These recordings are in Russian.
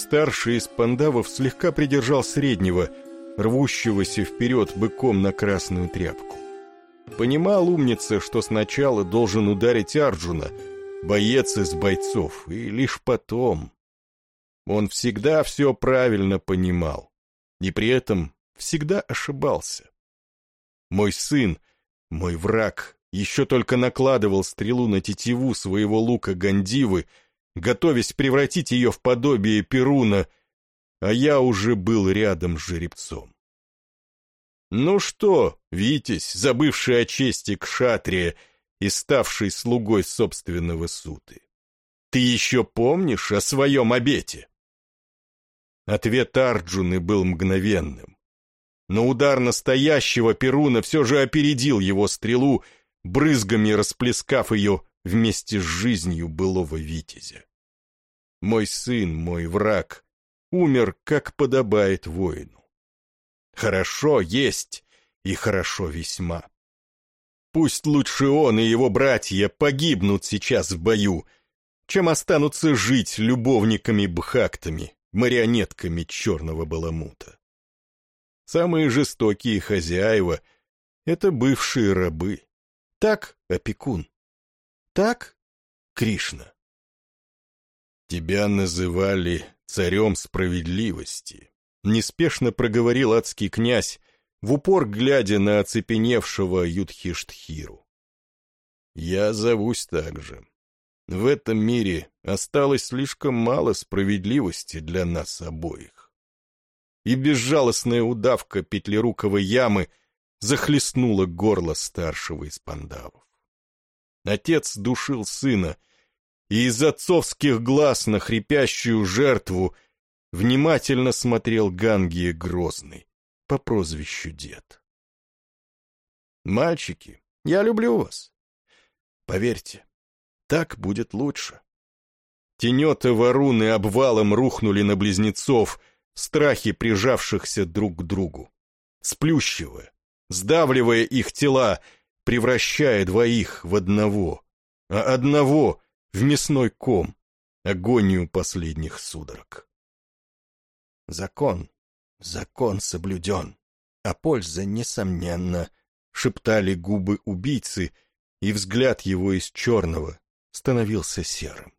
Старший из пандавов слегка придержал среднего, рвущегося вперед быком на красную тряпку. Понимал умница, что сначала должен ударить Арджуна, боец из бойцов, и лишь потом. Он всегда все правильно понимал, и при этом всегда ошибался. Мой сын, мой враг, еще только накладывал стрелу на тетиву своего лука Гандивы, готовясь превратить ее в подобие Перуна, а я уже был рядом с жеребцом. Ну что, Витязь, забывший о чести кшатрия и ставший слугой собственного суты, ты еще помнишь о своем обете? Ответ Арджуны был мгновенным. Но удар настоящего Перуна все же опередил его стрелу, брызгами расплескав ее вместе с жизнью былого витязя. Мой сын, мой враг, умер, как подобает воину. Хорошо есть и хорошо весьма. Пусть лучше он и его братья погибнут сейчас в бою, чем останутся жить любовниками-бхактами, марионетками черного баламута. Самые жестокие хозяева — это бывшие рабы. Так, опекун? Так, Кришна? Тебя называли царем справедливости, неспешно проговорил адский князь, в упор глядя на оцепеневшего Юдхиштхиру. Я зовусь так же. В этом мире осталось слишком мало справедливости для нас обоих. И безжалостная удавка петлеруковой ямы захлестнула горло старшего из пандавов. Отец душил сына, и из отцовских глаз на хрипящую жертву внимательно смотрел Гангия Грозный по прозвищу Дед. «Мальчики, я люблю вас. Поверьте, так будет лучше». Тенета Варуны обвалом рухнули на близнецов, в страхе прижавшихся друг к другу, сплющивая, сдавливая их тела, превращая двоих в одного, а одного в мясной ком, агонию последних судорог. «Закон, закон соблюден, а польза несомненна», — шептали губы убийцы, и взгляд его из черного становился серым.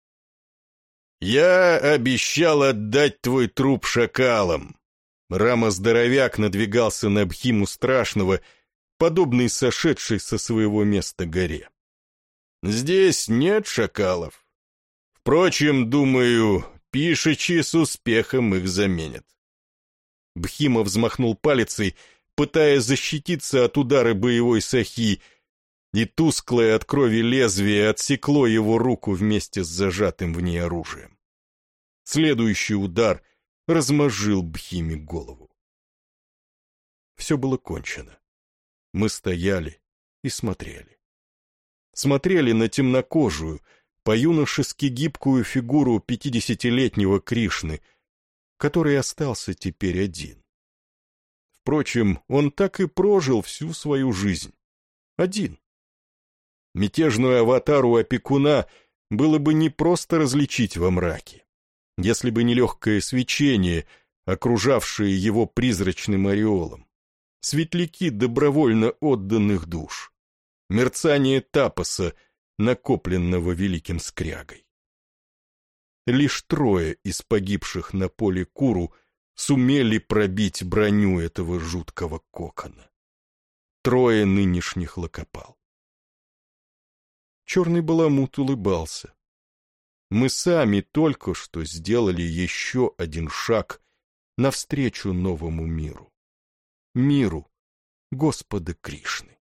«Я обещал отдать твой труп шакалам!» Рама-здоровяк надвигался на Бхиму Страшного, подобный сошедшей со своего места горе. «Здесь нет шакалов. Впрочем, думаю, пишичи с успехом их заменят». Бхима взмахнул палицей, пытаясь защититься от удара боевой сахи, и тусклое от крови лезвие отсекло его руку вместе с зажатым в ней оружием. Следующий удар размозжил Бхиме голову. Все было кончено. Мы стояли и смотрели. Смотрели на темнокожую, по-юношески гибкую фигуру 50-летнего Кришны, который остался теперь один. Впрочем, он так и прожил всю свою жизнь. Один. Мятежную аватару опекуна было бы непросто различить во мраке, если бы не легкое свечение, окружавшее его призрачным ореолом, светляки добровольно отданных душ, мерцание тапоса, накопленного великим скрягой. Лишь трое из погибших на поле Куру сумели пробить броню этого жуткого кокона. Трое нынешних лакопал. Черный баламут улыбался. Мы сами только что сделали еще один шаг навстречу новому миру. Миру Господа Кришны.